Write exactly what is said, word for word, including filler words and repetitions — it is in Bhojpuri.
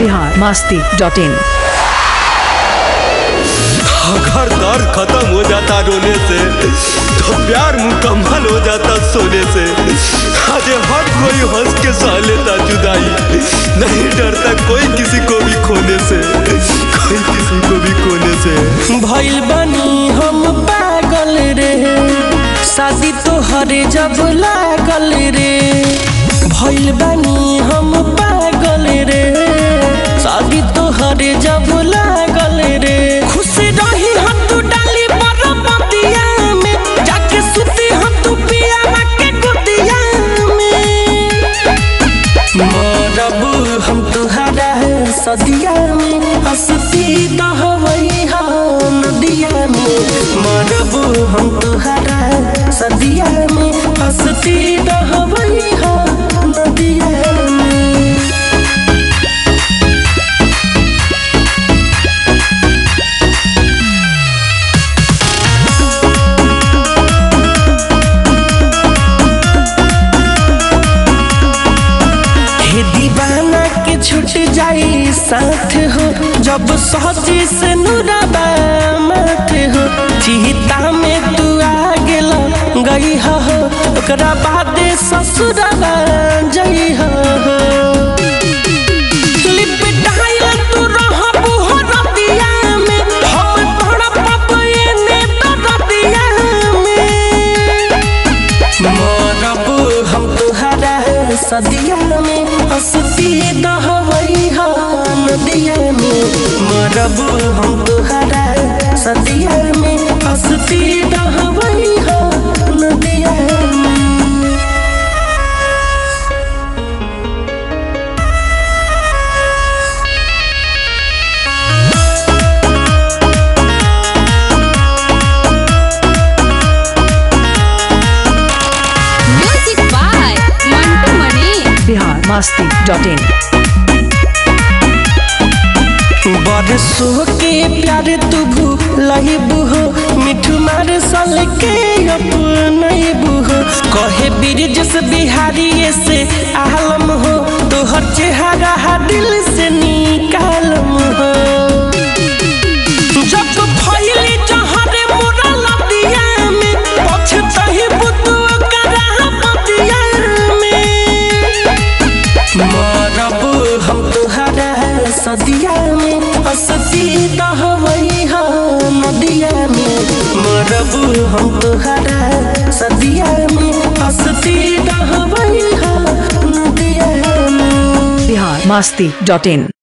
बिहार मस्ती डॉट इन। अगर दर्द खत्म हो जाता रोने से तो प्यार मुकम्मल हो जाता सोने से। आज हर कोई हंस के सह लेता जुदाई, नहीं डरता कोई किसी को भी खोने से, कोई किसी को भी खोने से। भइल बनी हम पागल रे, शादी तो हरे जब लागल रे। भइल बनी हम पागल रे, शादी तो हरे जब लागल रे। खुश रही हम तू डाली बरबदिया में, जाके सुती हम तू पिया के गुदिया में। मरब हम तुहरा सदिया में, हंसती दहवई नदिया में। मरब हम तुहरा सदिया में, हंसती दहवई नदिया में। छूट जाई साथ हो जब सहजी से नुरबा मत हो। चिता में तू आ गेला गई हो, ओकरा बाद ससुरबा जई हो। लिपटाइल तू रहबू हो रतिया में, हम तड़पब एने रतिया में। मरब हम तुहरा सदिया में, हंसती दहवई नदिया में। मरब हम तुहरा सदिया में, हंसती दहवई नदिया में। Music by Mantu Mani. Bihar Masti dot in. बरसों के प्यार तू भूलबू हो, मिठू मार सल के अपनबू हो। कहे बिरजस बिहारी से आलम हो, तोहर चेहरा दिल से निकालम हो। जब फैली जहरे मोरा लदिया में, पछतही बुतू करा पतिया में। मरब हम तुहरा सदिया में, हंसती दहवई नदिया में। मरब हम तुहरा सदिया में, हंसती दहवई नदिया में। बिहार मस्ती डॉट इन।